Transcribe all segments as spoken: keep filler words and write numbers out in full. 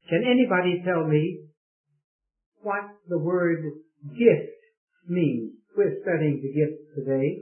Can anybody tell me what the word gift means? We're studying the gift today.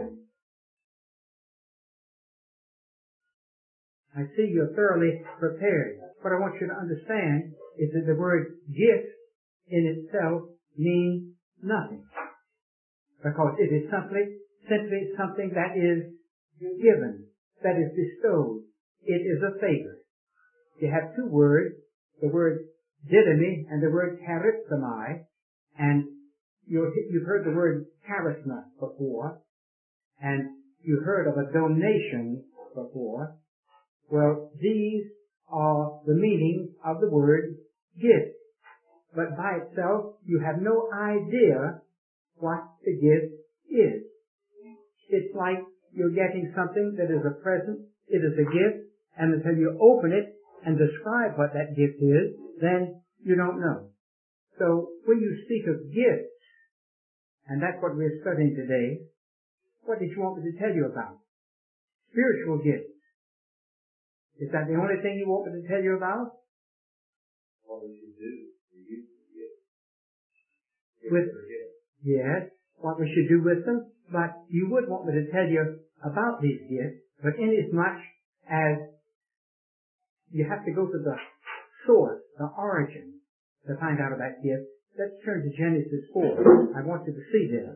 I see you're thoroughly prepared. What I want you to understand is that the word gift in itself means nothing. Because it is simply, simply something that is given, that is bestowed. It is a favor. You have two words, the word didomi and the word charismai, and you're, you've heard the word charisma before, and you heard of a donation before. Well, these are the meaning of the word gift. But by itself, you have no idea what the gift is. It's like you're getting something that is a present, it is a gift, and until you open it and describe what that gift is, then you don't know. So when you speak of gifts, and that's what we're studying today, what did you want me to tell you about? Spiritual gifts. Is that the only thing you want me to tell you about? What we should do to use the gift. With, yes, what we should do with them. But you would want me to tell you about these gifts, but inasmuch as you have to go to the source, the origin, to find out about gift, let's turn to Genesis four. I want you to see this.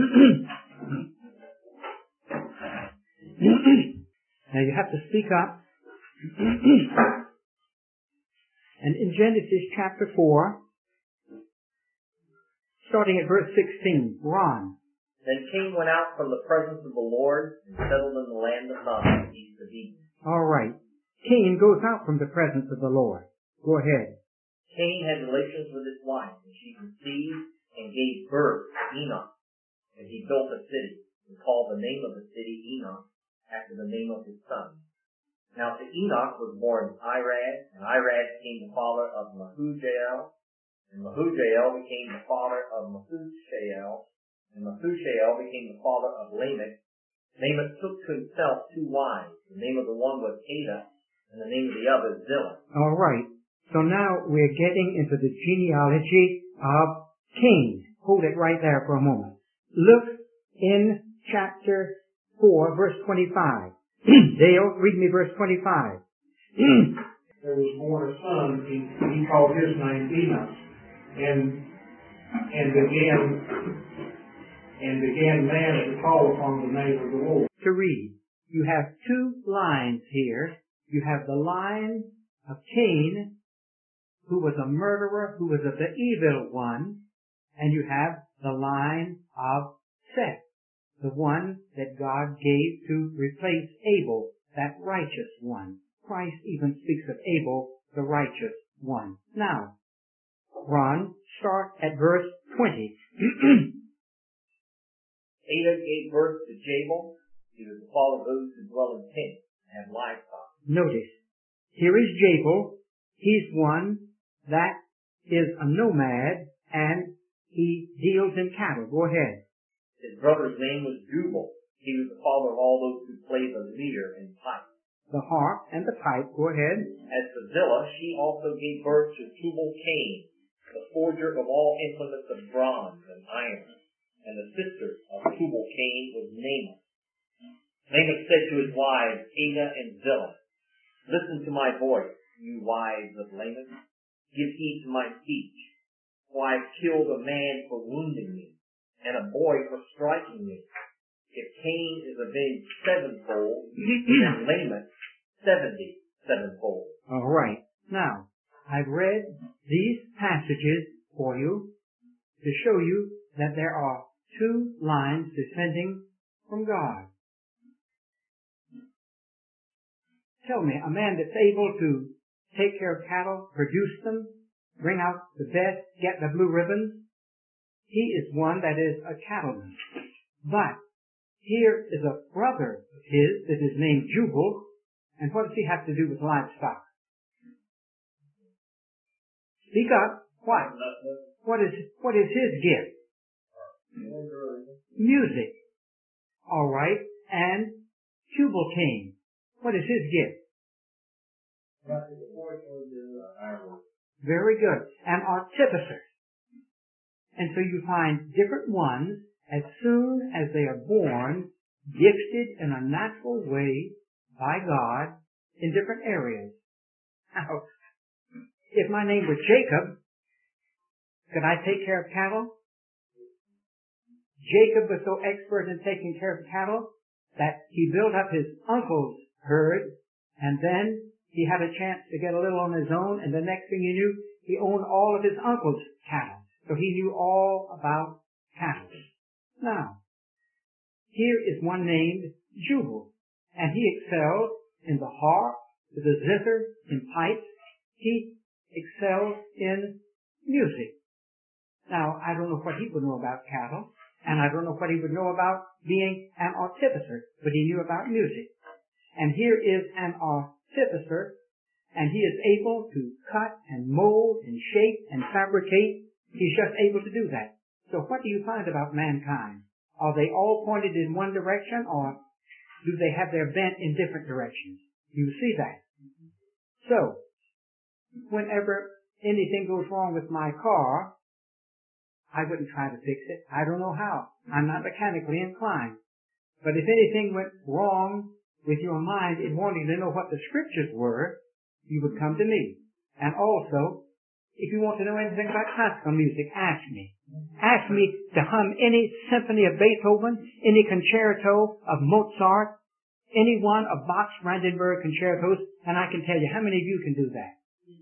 Now you have to speak up. And in Genesis chapter four, starting at verse sixteen, Ron. Then Cain went out from the presence of the Lord and settled in the land of Nod, east of Eden. All right. Cain goes out from the presence of the Lord. Go ahead. Cain had relations with his wife, and she conceived and gave birth to Enoch. And he built a city, and called the name of the city Enoch, after the name of his son. Now to Enoch was born Irad, and Irad became the father of Mehujael, and Mehujael became the father of Methushael, and Methushael became the father of Lamech. Lamech took to himself two wives. The name of the one was Ada, and the name of the other Zillah. All right. So now we're getting into the genealogy of Cain. Hold it right there for a moment. Look in chapter four, verse twenty-five. Dale, read me verse twenty-five. There was born a son, he, he called his name Enoch, and and began and began man to call upon the name of the Lord. To read, you have two lines here. You have the line of Cain, who was a murderer, who was of the evil one, and you have the line of Seth, the one that God gave to replace Abel, that righteous one. Christ even speaks of Abel, the righteous one. Now, Ron, start at verse twenty. Ada gave birth to Jabal. He was the father of those who dwell in tents and have livestock. Notice, here is Jabal. He's one that is a nomad, and he deals in cattle. Go ahead. His brother's name was Jubal. He was the father of all those who played the lyre and pipe. The harp and the pipe. Go ahead. As for Zillah, she also gave birth to Tubal-Cain, the forger of all implements of bronze and iron. And the sister of Tubal-Cain was Naamah. Lamech said to his wives, Ada and Zillah, listen to my voice, you wives of Lamech. Give heed to my speech. For I have killed a man for wounding me, and a boy for striking me. If Cain is avenged sevenfold, then Lamech seventy sevenfold. All right. Now, I've read these passages for you to show you that there are two lines descending from God. Tell me, a man that's able to take care of cattle, produce them, bring out the best, get the blue ribbons, he is one that is a cattleman. But here is a brother of his that is named Jubal, and what does he have to do with livestock? Speak up. What? What is, what is his gift? Music. All right. And Tubal-Cain. What is his gift? Very good. An artificer. And so you find different ones as soon as they are born, gifted in a natural way by God in different areas. Now, if my name was Jacob, could I take care of cattle? Jacob was so expert in taking care of cattle that he built up his uncle's herd, and then he had a chance to get a little on his own, and the next thing you knew, he owned all of his uncle's cattle. So he knew all about cattle. Now, here is one named Jubal, and he excelled in the harp, the zither, in pipes. He excelled in music. Now, I don't know what he would know about cattle, and I don't know what he would know about being an artificer, but he knew about music. And here is an artificer, and he is able to cut and mold and shape and fabricate. He's just able to do that. So what do you find about mankind? Are they all pointed in one direction, or do they have their bent in different directions? You see that. So, whenever anything goes wrong with my car, I wouldn't try to fix it. I don't know how. I'm not mechanically inclined. But if anything went wrong with your mind in wanting to know what the scriptures were, you would come to me. And also, if you want to know anything about classical music, ask me. Ask me to hum any symphony of Beethoven, any concerto of Mozart, any one of Bach's Brandenburg concertos, and I can tell you how many of you can do that.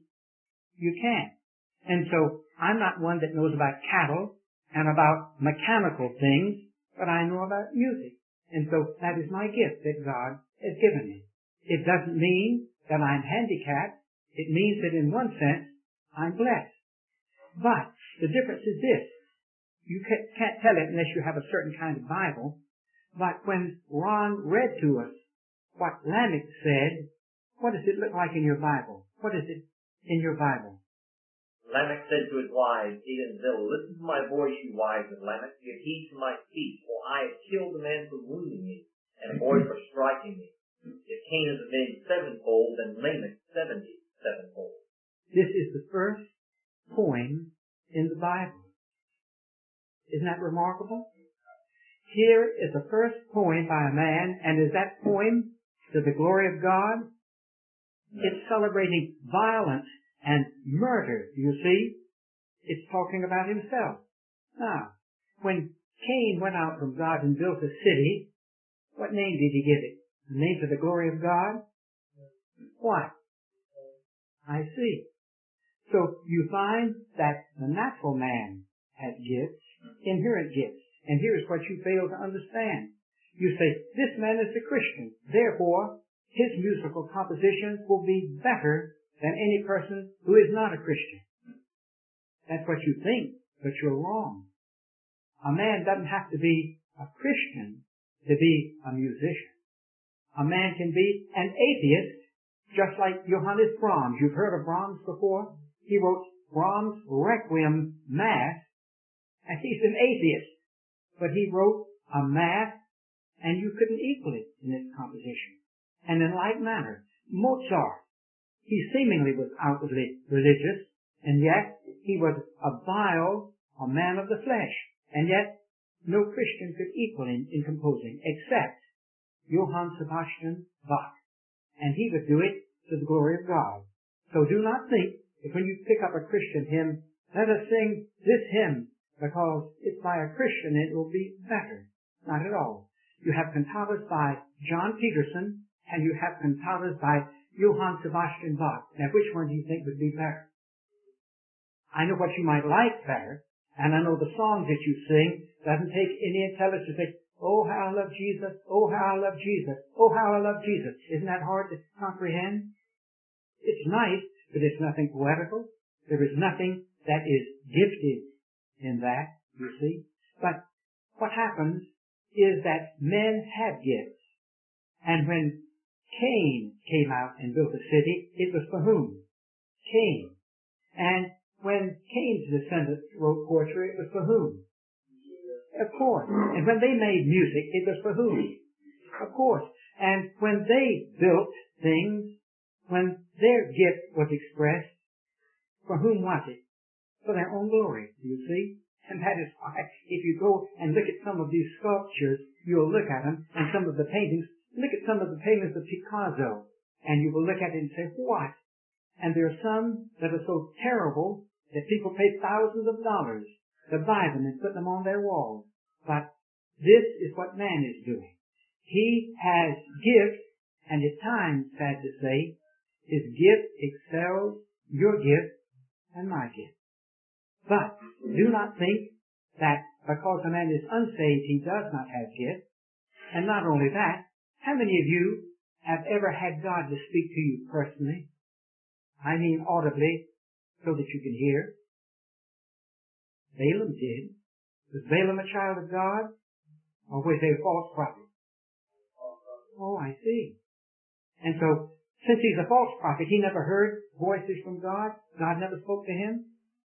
You can't. And so, I'm not one that knows about cattle and about mechanical things, but I know about music. And so, that is my gift that God has given me. It doesn't mean that I'm handicapped. It means that in one sense, I'm blessed. But the difference is this. You can't tell it unless you have a certain kind of Bible. But when Ron read to us what Lamech said, what does it look like in your Bible? What is it in your Bible? Lamech said to his wives, Edom and Zillah, listen to my voice, you wives of Lamech. Give heed to my speech, for I have killed a man for wounding me, and a boy for striking me. If Cain is avenged sevenfold, then Lamech seventy sevenfold. This is the first poem in the Bible. Isn't that remarkable? Here is the first poem by a man, and is that poem to the glory of God? It's celebrating violence and murder, you see. It's talking about himself. Now, when Cain went out from God and built a city, what name did he give it? The name to the glory of God? What? I see. So you find that the natural man has gifts, inherent gifts. And here's what you fail to understand. You say, this man is a Christian. Therefore, his musical compositions will be better than any person who is not a Christian. That's what you think, but you're wrong. A man doesn't have to be a Christian to be a musician. A man can be an atheist, just like Johannes Brahms. You've heard of Brahms before? He wrote Brahms' Requiem Mass, and he's an atheist. But he wrote a Mass, and you couldn't equal it in its composition. And in like manner, Mozart, he seemingly was outwardly religious, and yet he was a vile, a man of the flesh. And yet, no Christian could equal him in composing, except Johann Sebastian Bach. And he would do it to the glory of God. So do not think that when you pick up a Christian hymn, let us sing this hymn because it's by a Christian and it will be better. Not at all. You have cantatas by John Peterson, and you have cantatas by Johann Sebastian Bach. Now, which one do you think would be better? I know what you might like better, and I know the songs that you sing doesn't take any intelligence to say, oh, how I love Jesus, oh, how I love Jesus, oh, how I love Jesus. Isn't that hard to comprehend? It's nice, but it's nothing poetical. There is nothing that is gifted in that, you see. But what happens is that men have gifts. And when Cain came out and built a city, it was for whom? Cain. And when Cain's descendants wrote poetry, it was for whom? Of course. And when they made music, it was for whom? Of course. And when they built things, when their gift was expressed, for whom was it? For their own glory, you see? And that is why, if you go and look at some of these sculptures, you'll look at them, and some of the paintings, look at some of the paintings of Picasso, and you will look at it and say, what? And there are some that are so terrible that people pay thousands of dollars to buy them and put them on their walls. But this is what man is doing. He has gifts, and at times, sad to say, his gift excels your gift and my gift. But do not think that because a man is unsaved, he does not have gifts. And not only that, how many of you have ever had God to speak to you personally? I mean audibly, so that you can hear. Balaam did. Was Balaam a child of God? Or was he a false prophet? Oh, I see. And so, since he's a false prophet, he never heard voices from God? God never spoke to him?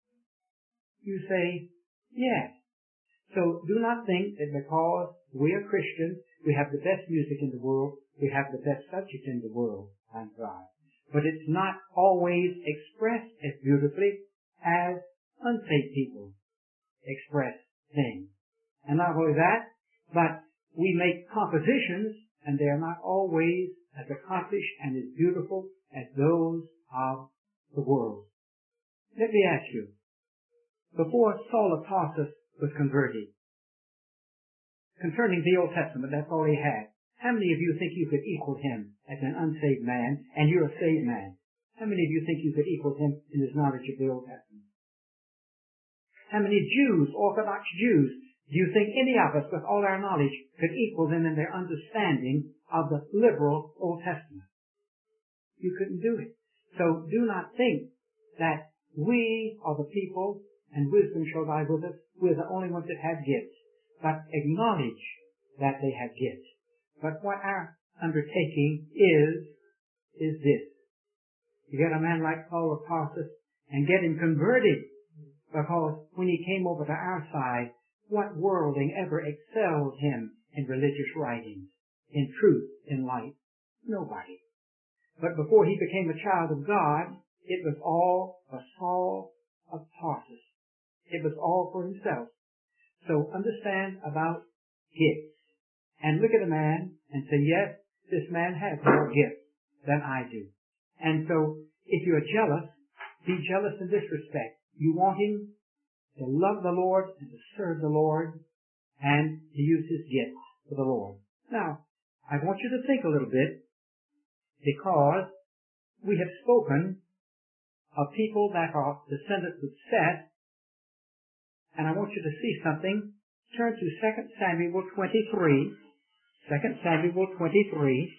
You say, yes. So do not think that because we are Christians, we have the best music in the world, we have the best subject in the world, thank God. But it's not always expressed as beautifully as unsaved people express things. And not only that, but we make compositions, and they are not always as accomplished and as beautiful as those of the world. Let me ask you, before Saul of Tarsus was converted, concerning the Old Testament, that's all he had. How many of you think you could equal him as an unsaved man, and you're a saved man? How many of you think you could equal him in his knowledge of the Old Testament? How many Jews, Orthodox Jews, do you think any of us, with all our knowledge, could equal them in their understanding of the liberal Old Testament? You couldn't do it. So do not think that we are the people, and wisdom shall lie with us. We're the only ones that have gifts. But acknowledge that they have gifts. But what our undertaking is, is this. You get a man like Saul of Tarsus and get him converted. Because when he came over to our side, what worldling ever excelled him in religious writings, in truth, in light? Nobody. But before he became a child of God, it was all a Saul of Tarsus. It was all for himself. So understand about gifts. And look at a man and say, yes, this man has more gifts than I do. And so if you're jealous, be jealous in this respect. You want him to love the Lord and to serve the Lord and to use his gifts for the Lord. Now, I want you to think a little bit, because we have spoken of people that are descendants of Seth, and I want you to see something. Turn to Second Samuel twenty-three. Second Samuel twenty-three.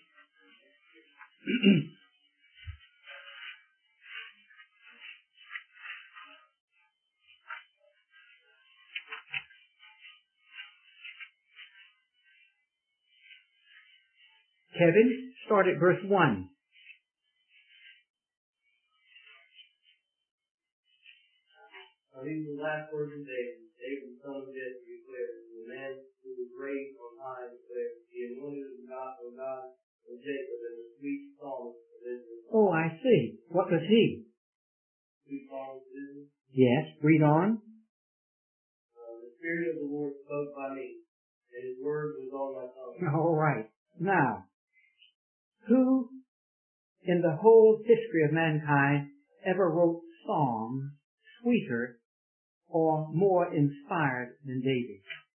Kevin, start at verse one. Now these are the last words of David. David, son of Jesse, declared, the man who was raised on high declared, the anointed of God, O God, of Jacob, and the sweet songs of Israel. Oh, I see. What was he? Sweet songs of Israel. Yes, read on. Uh, the Spirit of the Lord spoke by me, and his word was on my tongue. All right. Now, who in the whole history of mankind ever wrote songs sweeter or more inspired than David?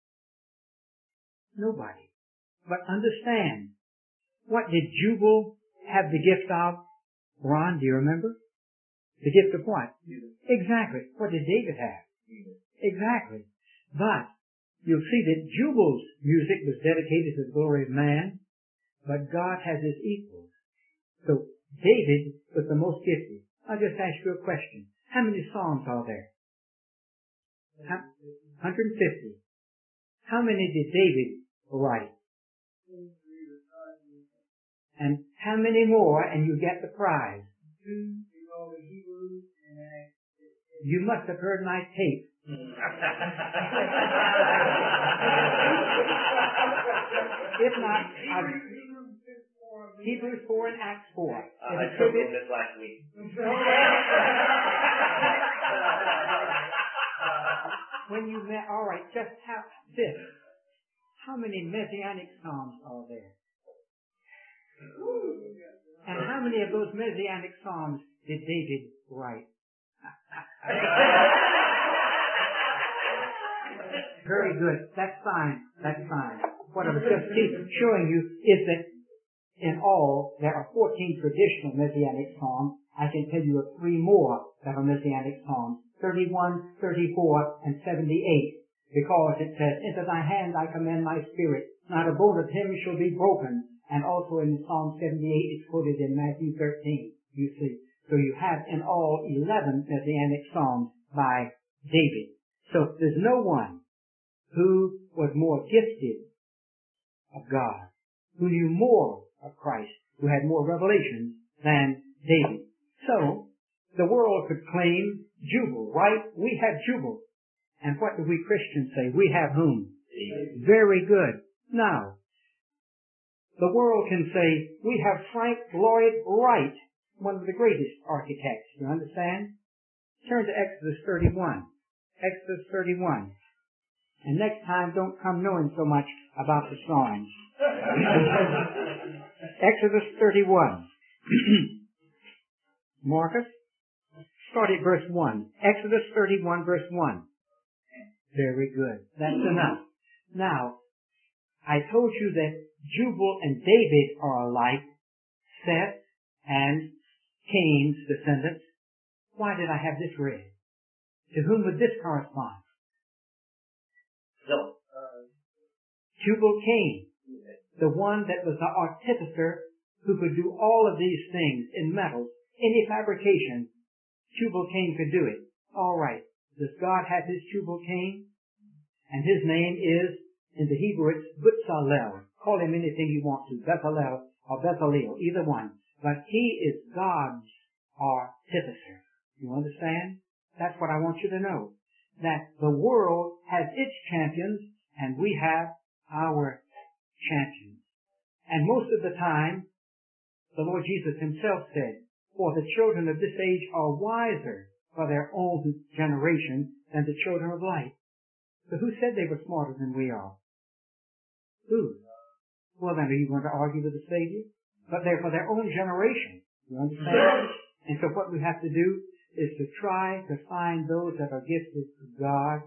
Nobody. But understand, what did Jubal have the gift of? Ron, do you remember? The gift of what? Music. Exactly. What did David have? Music. Exactly. But you'll see that Jubal's music was dedicated to the glory of man, but God has his equals. So David was the most gifted. I'll just ask you a question. How many songs are there? one hundred fifty. How many did David write? And how many more, and you get the prize? You must have heard my tape. If not, I'll, Hebrews four and Acts four. Uh, I struggled with this last week. When you met, all right, just have this. How many Messianic Psalms are there? And how many of those Messianic Psalms did David write? Very good. That's fine. That's fine. What I was just showing you is that in all, there are fourteen traditional Messianic Psalms. I can tell you of three more that are Messianic Psalms. thirty-one, thirty-four, and seventy-eight. Because it says, into thy hand I commend my spirit. Not a bone of him shall be broken. And also in Psalm seventy-eight, it's quoted in Matthew thirteen, you see. So you have in all eleven Messianic Psalms by David. So there's no one who was more gifted of God, who knew more of Christ, who had more revelations than David. So the world could claim Jubal, right? We have Jubal. And what do we Christians say? We have whom? David. Very good. Now, the world can say, we have Frank Lloyd Wright, one of the greatest architects. You understand? Turn to Exodus thirty-one. Exodus thirty-one. And next time, don't come knowing so much about the Psalms. Exodus thirty-one. Marcus, start at verse one. Exodus thirty-one, verse one. Very good. That's enough. Now, I told you that Jubal and David are alike, Seth and Cain's descendants. Why did I have this read? To whom would this correspond? No. Uh, Jubal Cain, the one that was the artificer who could do all of these things in metals, any fabrication. Jubal Cain could do it. All right. Does God have his Jubal Cain? And his name is, in the Hebrew, it's Bezalel. Call him anything you want to, Bezalel or Bezalel, either one. But he is God's artificer. You understand? That's what I want you to know. That the world has its champions, and we have our champions. And most of the time, the Lord Jesus himself said, for the children of this age are wiser for their own generation than the children of light. So who said they were smarter than we are? Who? Well, then, are you going to argue with the Savior? But they're for their own generation. You understand? And so what we have to do is to try to find those that are gifted to God,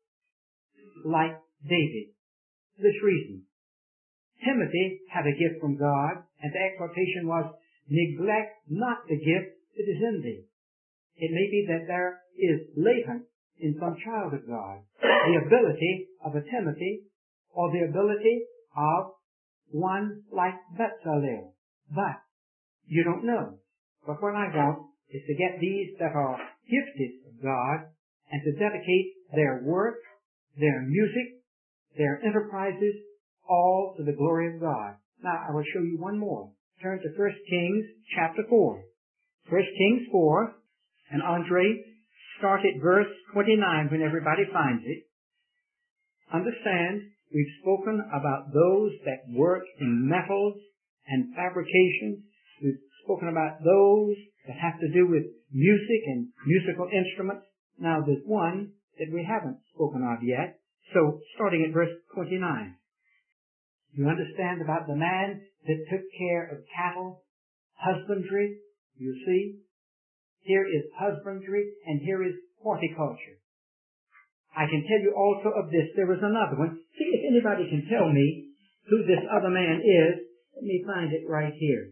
like David. For this reason. Timothy had a gift from God, and the exhortation was, neglect not the gift that is in thee. It may be that there is latent in some child of God the ability of a Timothy or the ability of one like Bezalel. But you don't know. But what I want is to get these that are gifted of God and to dedicate their work, their music, their enterprises, all to the glory of God. Now, I will show you one more. Turn to First Kings chapter four. First Kings four, and Andre, start at verse twenty-nine when everybody finds it. Understand, we've spoken about those that work in metals and fabrications. We've spoken about those that have to do with music and musical instruments. Now, there's one that we haven't spoken of yet. So, starting at verse twenty-nine. You understand about the man that took care of cattle, husbandry, you see? Here is husbandry, and here is horticulture. I can tell you also of this. There was another one. See if anybody can tell me who this other man is. Let me find it right here.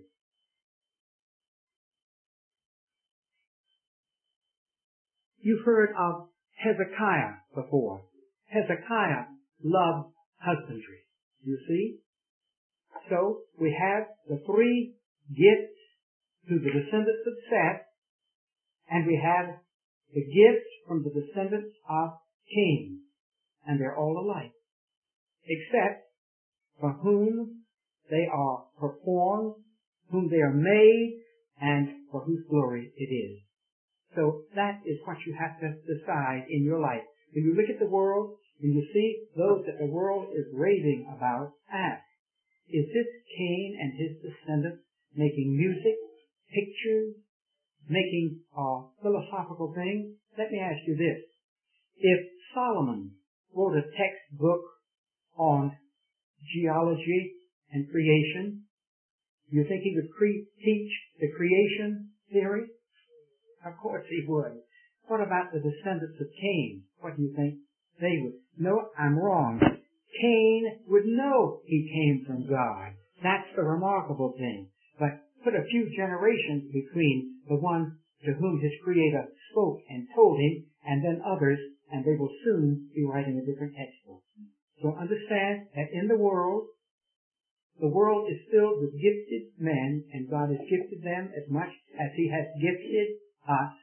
You've heard of Hezekiah before. Hezekiah loved husbandry. You see? So, we have the three gifts to the descendants of Seth, and we have the gifts from the descendants of Cain. And they're all alike. Except for whom they are performed, whom they are made, and for whose glory it is. So that is what you have to decide in your life. When you look at the world, and you see those that the world is raving about, ask, is this Cain and his descendants making music, pictures, making uh, philosophical things. Let me ask you this. If Solomon wrote a textbook on geology and creation, do you think he would cre- teach the creation theory? Of course he would. What about the descendants of Cain? What do you think they would? No, I'm wrong. Cain would know he came from God. That's the remarkable thing. But put a few generations between the one to whom his Creator spoke and told him, and then others, and they will soon be writing a different textbook. So understand that in the world, the world is filled with gifted men, and God has gifted them as much as He has gifted us.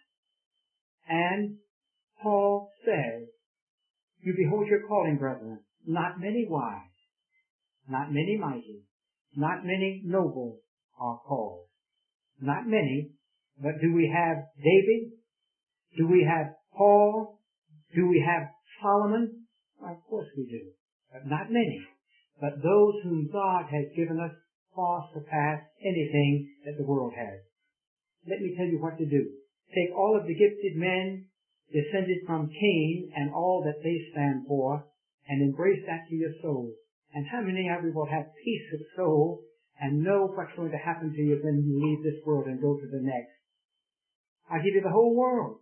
And Paul says, you behold your calling, brethren, not many wise, not many mighty, not many noble are called. Not many, but do we have David? Do we have Paul? Do we have Solomon? Well, of course we do, but not many. But those whom God has given us far surpass anything that the world has. Let me tell you what to do. Take all of the gifted men descended from Cain and all that they stand for, and embrace that to your soul. And how many of you will have peace of soul and know what's going to happen to you when you leave this world and go to the next? I'll give you the whole world.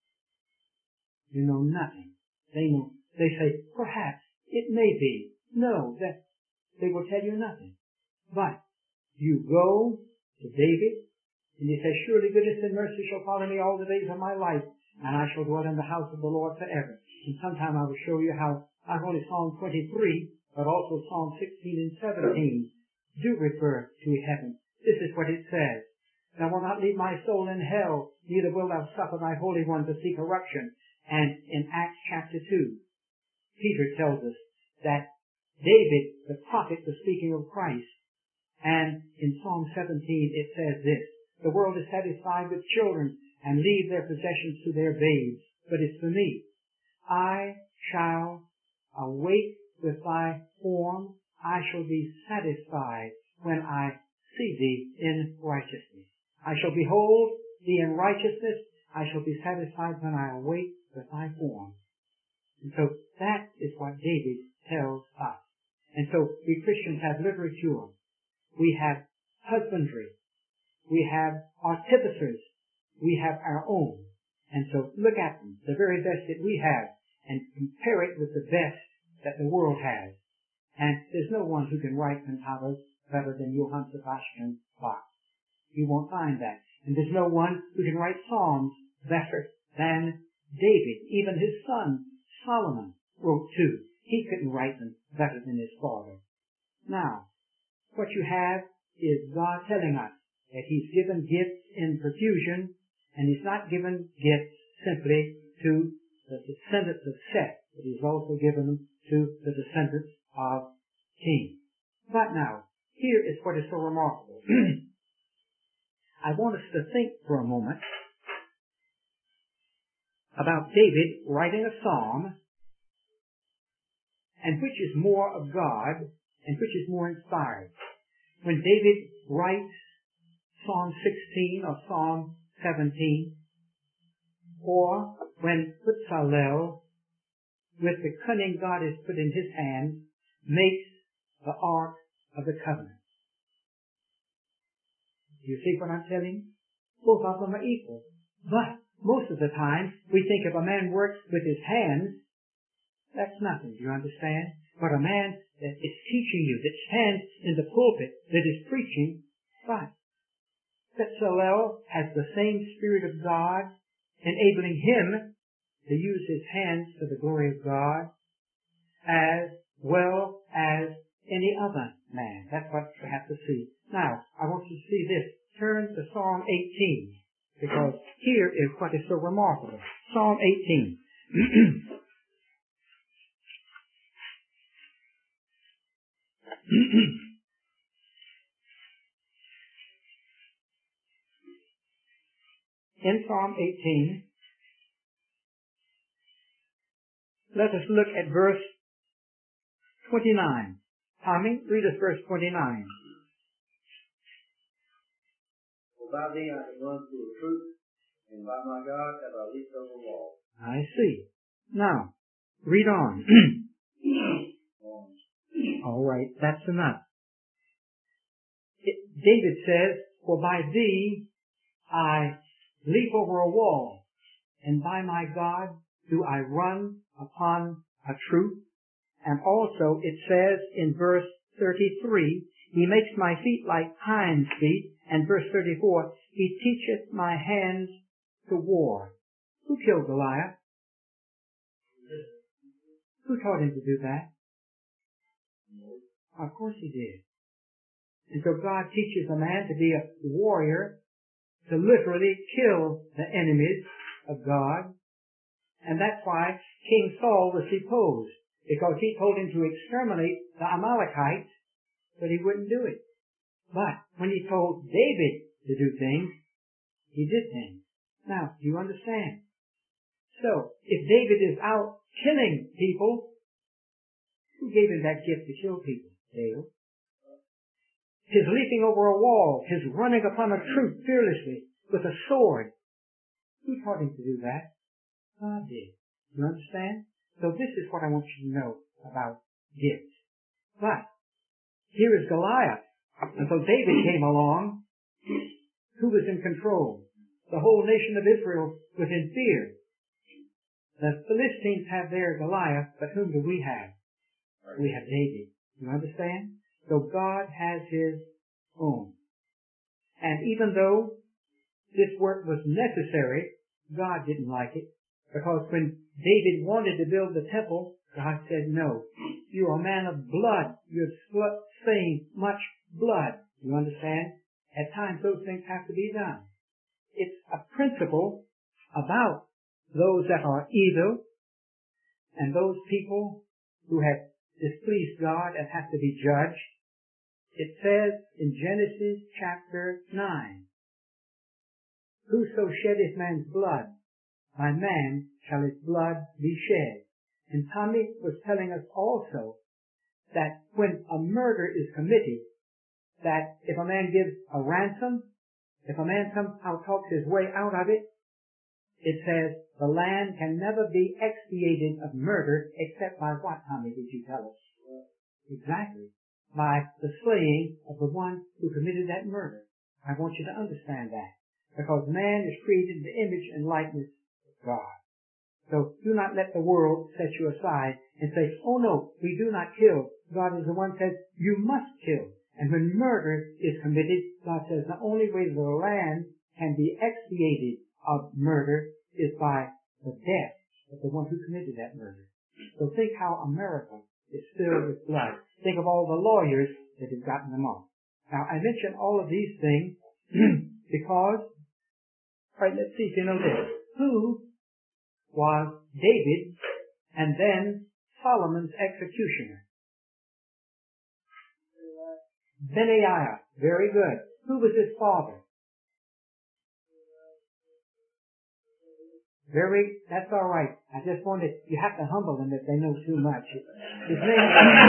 You know nothing. They know. They say, perhaps, it may be. No, that they will tell you nothing. But you go to David, and he says, surely goodness and mercy shall follow me all the days of my life, and I shall dwell in the house of the Lord forever. And sometime I will show you how not only Psalm twenty-three, but also Psalm sixteen and seventeen do refer to heaven. This is what it says. Thou wilt not leave my soul in hell, neither wilt thou suffer thy Holy One to see corruption. And in Acts chapter two, Peter tells us that David, the prophet, was speaking of Christ. And in Psalm seventeen it says this, the world is satisfied with children and leave their possessions to their babes. But it's for me. I shall awake with thy form. I shall be satisfied when I see thee in righteousness. I shall behold thee in righteousness. I shall be satisfied when I awake with thy form. And so that is what David tells us. And so we Christians have literature. We have husbandry. We have artificers. We have our own. And so look at them, the very best that we have, and compare it with the best that the world has. And there's no one who can write cantatas better than Johann Sebastian Bach. You won't find that. And there's no one who can write psalms better than David. Even his son, Solomon, wrote two. He couldn't write them better than his father. Now, what you have is God telling us that He's given gifts in profusion, and He's not given gifts simply to the descendants of Seth, but He's also given them to the descendants of Cain. But now, here is what is so remarkable. I want us to think for a moment about David writing a psalm, and which is more of God, and which is more inspired. When David writes Psalm sixteen or Psalm seventeen, or when Bezalel, with the cunning God has put in his hand, makes the Ark of the Covenant. Do you see what I'm telling you? Both of them are equal. But most of the time, we think if a man works with his hands, that's nothing. Do you understand? But a man that is teaching you, that stands in the pulpit, that is preaching, right. Bezalel has the same Spirit of God, enabling him to use his hands for the glory of God, as well as any other man. That's what you have to see. Now, I want you to see this. Turn to Psalm eighteen, because here is what is so remarkable. Psalm eighteen. In Psalm eighteen, let us look at verse twenty-nine. Tommy, read us verse twenty-nine. For by thee I can run through a troop, and by my God have I leaped over a wall. I see. Now, read on. All right, that's enough. It, David says, for by thee I leap over a wall, and by my God do I run upon a troop. And also it says in verse thirty-three, he makes my feet like hinds feet. And verse thirty-four, he teacheth my hands to war. Who killed Goliath? Who taught him to do that? Of course he did. And so God teaches a man to be a warrior, to literally kill the enemies of God. And that's why King Saul was deposed, because he told him to exterminate the Amalekites, but he wouldn't do it. But when he told David to do things, he did things. Now, do you understand? So, if David is out killing people, who gave him that gift to kill people? David. His leaping over a wall, his running upon a troop fearlessly with a sword. Who taught him to do that? God did. You understand? So this is what I want you to know about gifts. But here is Goliath. And so David came along. Who was in control? The whole nation of Israel was in fear. The Philistines have their Goliath, but whom do we have? We have David. You understand? So God has his own. And even though this work was necessary, God didn't like it. Because when David wanted to build the temple, God said, no, you're a man of blood. You're slain much blood. You understand? At times those things have to be done. It's a principle about those that are evil and those people who have displeased God and have to be judged. It says in Genesis chapter nine, whoso sheddeth man's blood, by man shall his blood be shed. And Tommy was telling us also that when a murder is committed, that if a man gives a ransom, if a man somehow talks his way out of it, it says the land can never be expiated of murder except by what, Tommy, did you tell us? Exactly. By the slaying of the one who committed that murder. I want you to understand that. Because man is created in the image and likeness of God. So do not let the world set you aside and say, oh no, we do not kill. God is the one who says, you must kill. And when murder is committed, God says the only way the land can be expiated of murder is by the death of the one who committed that murder. So think how America is filled with blood. Think of all the lawyers that have gotten them off. Now, I mention all of these things because, all right, let's see if you know this. Who was David and then Solomon's executioner? Benaiah. Very good. Who was his father? Very, that's all right. I just wanted, you have to humble them if they know too much. His name,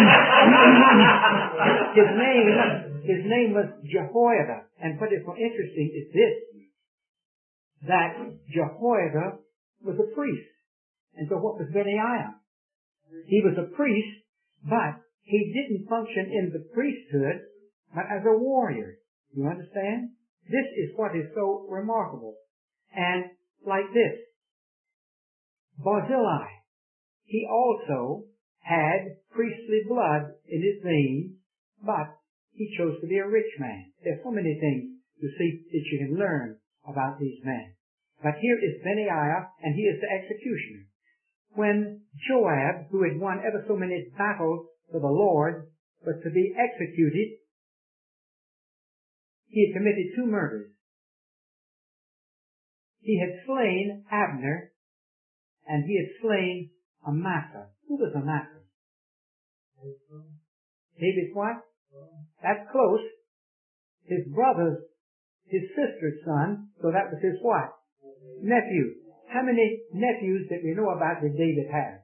his name, his name was Jehoiada. And what is so interesting is this, that Jehoiada was a priest. And so what was Benaiah? He was a priest, but he didn't function in the priesthood, but as a warrior. You understand? This is what is so remarkable. And like this, Barzillai, he also had priestly blood in his veins, but he chose to be a rich man. There's so many things to see that you can learn about these men. But here is Benaiah, and he is the executioner. When Joab, who had won ever so many battles for the Lord, was to be executed, he had committed two murders. He had slain Abner, and he had slain Amasa. Who was Amasa? David's what? That's close. His brother's, his sister's son, so that was his what? Nephew. How many nephews that we know about did David have?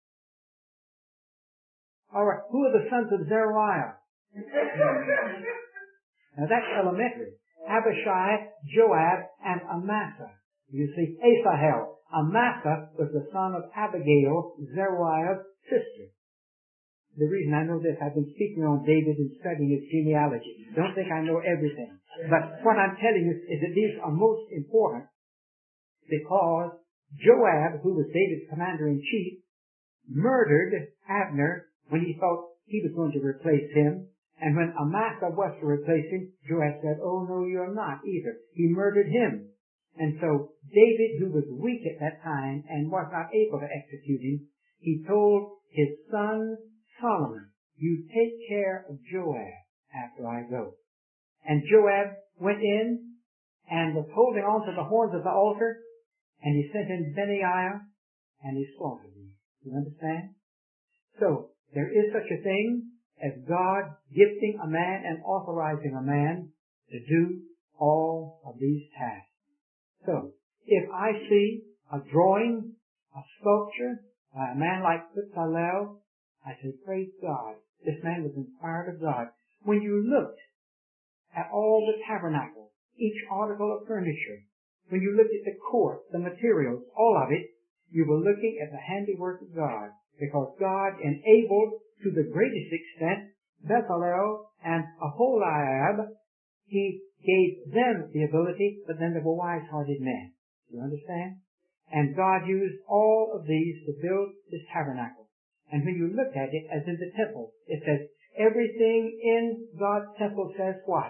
Alright, who are the sons of Zeruiah? Now that's elementary. Abishai, Joab, and Amasa. You see, Asahel. Amasa was the son of Abigail, Zeruiah's sister. The reason I know this, I've been speaking on David and studying his genealogy. Don't think I know everything. But what I'm telling you is that these are most important because Joab, who was David's commander-in-chief, murdered Abner when he thought he was going to replace him. And when Amasa was to replace him, Joab said, oh, no, you're not either. He murdered him. And so David, who was weak at that time and was not able to execute him, he told his son Solomon, you take care of Joab after I go. And Joab went in and was holding on to the horns of the altar, and he sent in Benaiah, and he slaughtered him. You understand? So, there is such a thing as God gifting a man and authorizing a man to do all of these tasks. So, if I see a drawing, a sculpture, by a man like Bezalel, I say, praise God. This man was inspired of God. When you looked at all the tabernacle, each article of furniture, when you looked at the court, the materials, all of it, you were looking at the handiwork of God, because God enabled, to the greatest extent, Bezalel and Aholiab. He gave them the ability, but then they were wise-hearted men. You understand? And God used all of these to build this tabernacle. And when you look at it, as in the temple, it says, everything in God's temple says what?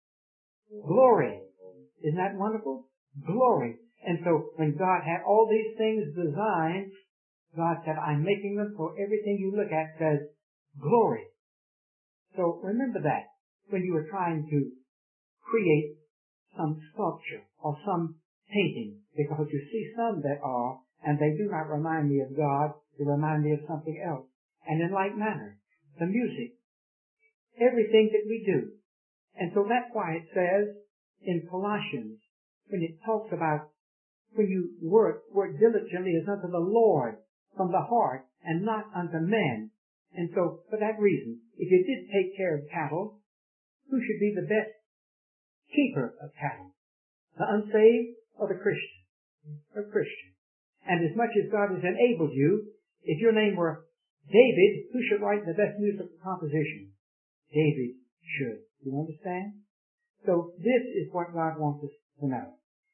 Glory. Isn't that wonderful? Glory. And so when God had all these things designed, God said, I'm making them so everything you look at says glory. So remember that when you are trying to create some sculpture or some painting, because you see some that are, and they do not remind me of God, they remind me of something else. And in like manner, the music, everything that we do. And so that's why it says in Colossians, when it talks about when you work, work diligently as unto the Lord from the heart and not unto men. And so, for that reason, if you did take care of cattle, who should be the best keeper of cattle? The unsaved or the Christian? A Christian. And as much as God has enabled you, if your name were David, who should write the best musical composition? David should. Do you understand? So this is what God wants us to know.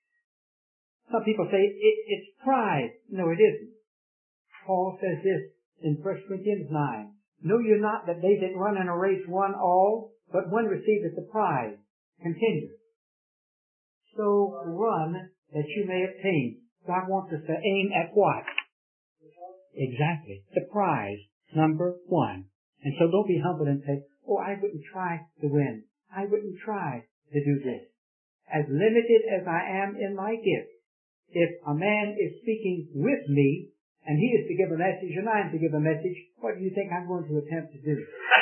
Some people say it, it's pride. No, it isn't. Paul says this in First Corinthians nine. Know you not that they that run in a race won all, but one receiveth the prize. Continue. So run that you may obtain. God wants us to aim at what? Exactly. The prize. Number one. And so don't be humble and say, oh, I wouldn't try to win. I wouldn't try to do this. As limited as I am in my gift, if a man is speaking with me, and he is to give a message, and I am to give a message, what do you think I'm going to attempt to do?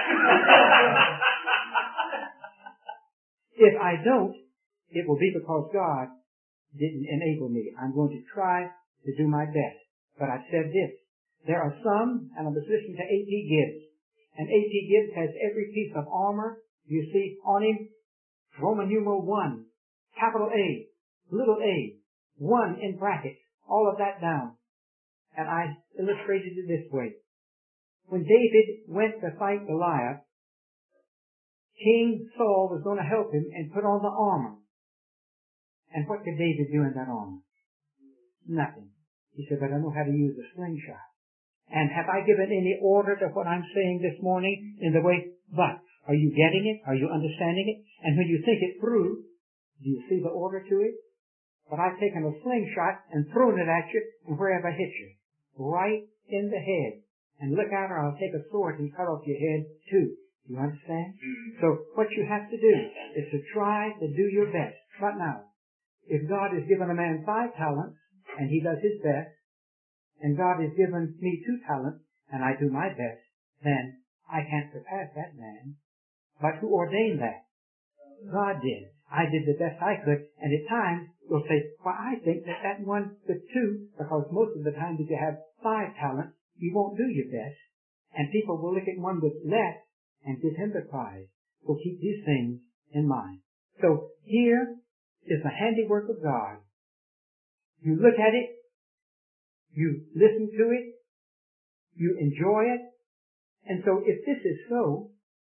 If I don't, it will be because God didn't enable me. I'm going to try to do my best. But I said this. There are some, and I was listening to A T Gibbs, and A T Gibbs has every piece of armor you see on him, Roman numeral one, capital A, little a, one in brackets, all of that down. And I illustrated it this way. When David went to fight Goliath, King Saul was going to help him and put on the armor. And what did David do in that armor? Nothing. He said, but I know how to use a slingshot. And have I given any order to what I'm saying this morning in the way, but are you getting it? Are you understanding it? And when you think it through, do you see the order to it? But I've taken a slingshot and thrown it at you, and where have I hit you? Right in the head. And look out, or I'll take a sword and cut off your head too. You understand? So what you have to do is to try to do your best. But now, if God has given a man five talents, and he does his best, and God has given me two talents, and I do my best, then I can't surpass that man. But who ordained that? God did. I did the best I could, and at times you'll say, well, I think that that one with two, because most of the time if you have five talents, you won't do your best, and people will look at one with less and give him the prize. So keep these things in mind. So here is the handiwork of God. You look at it, you listen to it, you enjoy it, and so if this is so,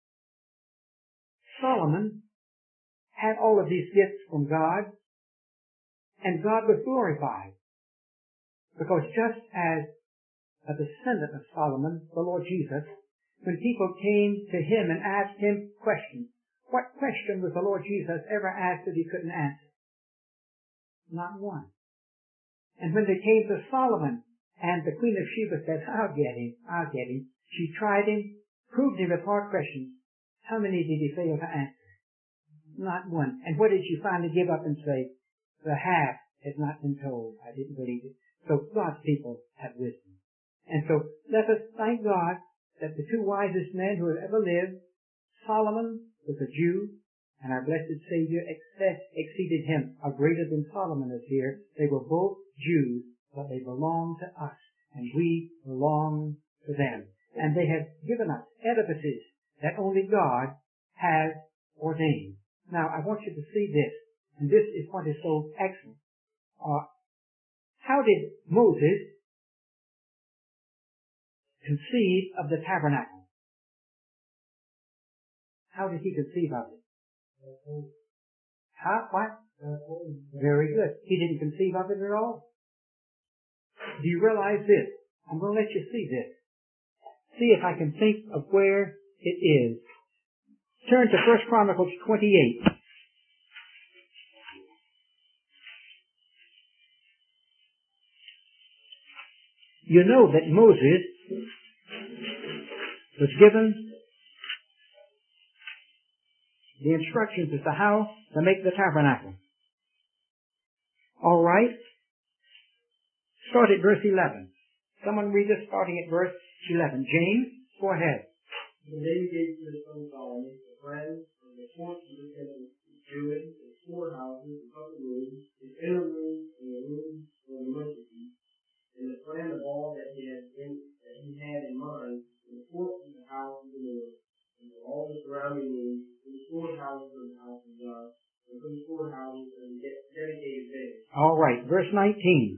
Solomon had all of these gifts from God, and God was glorified. Because just as a descendant of Solomon, the Lord Jesus, when people came to him and asked him questions, what question was the Lord Jesus ever asked that he couldn't answer? Not one. And when they came to Solomon, and the Queen of Sheba said, I'll get him, I'll get him. She tried him, proved him with hard questions. How many did he fail to answer? Not one. And what did she finally give up and say? The half has not been told. I didn't believe it. So God's people have wisdom. And so let us thank God that the two wisest men who have ever lived, Solomon was a Jew, and our blessed Savior exceeded him, or greater than Solomon is here. They were both Jews, but they belong to us, and we belong to them. And they have given us edifices that only God has ordained. Now, I want you to see this, and this is what is so excellent. Uh, how did Moses conceive of the tabernacle? How did he conceive of it? How? What? Very good. He didn't conceive of it at all. Do you realize this? I'm going to let you see this. See if I can think of where it is. Turn to First Chronicles twenty-eight. You know that Moses was given the instructions as to how to make the tabernacle. All right. Start at verse eleven. Someone read this starting at verse eleven. James, go ahead. And then he gave to his son Solomon the plans of the courts of the temple, his building, his storehouses, his upper rooms, his inner rooms, and the rooms for the mercy seat, and the plan of all that he had in, that he had in mind, for the courts of the house of the Lord, and for all the surrounding rooms, for the storehouses of the house of God, and for the storehouses of the dedicated beds. All right, verse nineteen.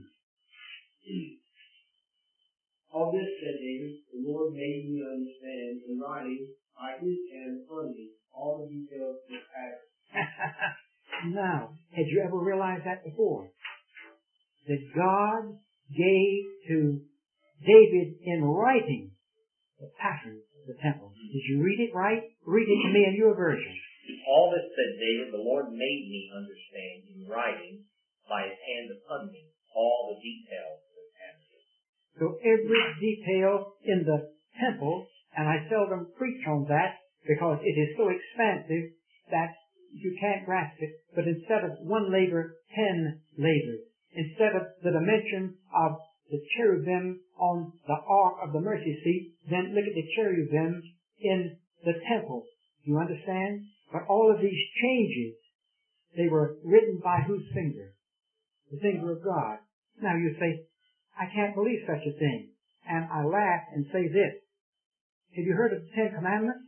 All this, said David, the Lord made me understand in writing by his hand upon me all the details of this pattern. Now, had you ever realized that before? That God gave to David in writing the pattern of the temple. Did you read it right? Read it to me in your version. All this, said David, the Lord made me understand in writing by his hand upon me all the details. So every detail in the temple, and I seldom preach on that because it is so expansive that you can't grasp it, but instead of one laver, ten lavers. Instead of the dimension of the cherubim on the ark of the mercy seat, then look at the cherubim in the temple. Do you understand? But all of these changes, they were written by whose finger? The finger of God. Now you say, I can't believe such a thing. And I laugh and say this. Have you heard of the Ten Commandments?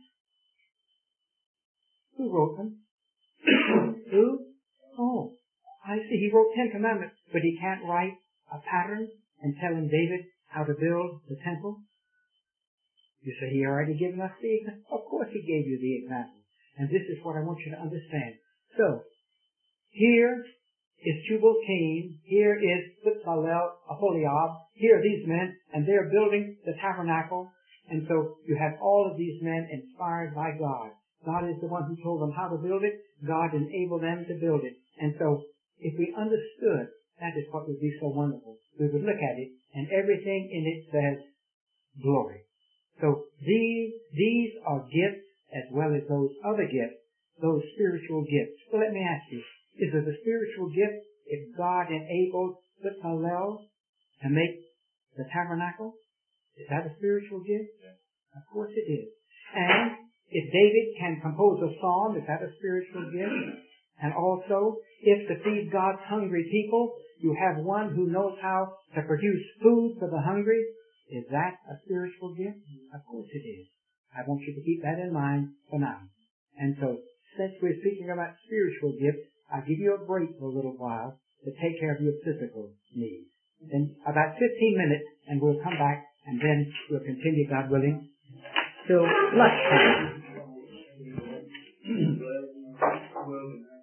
Who wrote them? Who? Oh, I see. He wrote Ten Commandments, but he can't write a pattern and telling David how to build the temple? You say, he already given us the example. Of course he gave you the example. And this is what I want you to understand. So, here is Tubal-Cain, here is Bezalel, Aholiab, here are these men, and they're building the tabernacle, and so you have all of these men inspired by God. God is the one who told them how to build it, God enabled them to build it, and so if we understood, that is what would be so wonderful. We would look at it, and everything in it says, glory. So these, these are gifts as well as those other gifts, those spiritual gifts. So let me ask you, is it a spiritual gift if God enabled Bezalel to make the tabernacle? Is that a spiritual gift? Yes. Of course it is. And if David can compose a psalm, is that a spiritual gift? And also, if to feed God's hungry people, you have one who knows how to produce food for the hungry, is that a spiritual gift? Of course it is. I want you to keep that in mind for now. And so, since we're speaking about spiritual gifts, I'll give you a break for a little while to take care of your physical needs. In about fifteen minutes, and we'll come back, and then we'll continue, God willing, till lunchtime.